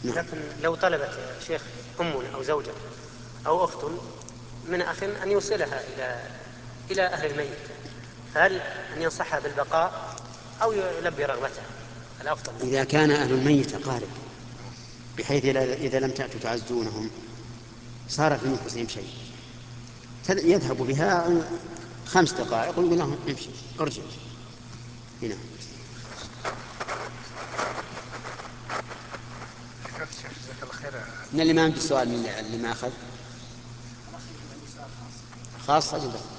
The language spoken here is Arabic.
نعم. لكن لو طلبت يا شيخ أم أو زوجة أو أخت من أخ أن يوصلها إلى أهل الميت، فهل أن ينصحها بالبقاء أو يلبي رغبتها الأفضل؟ إذا كان أهل الميت أقارب بحيث إذا لم تأتوا تعزونهم صار في نفوسهم شيء، يذهب بها 5 دقائق ويقول لهم امشي ارجع هنا. جزاك الله خير. من اللي ما عنده سؤال، من اللي ما أخذ خاصة جدا.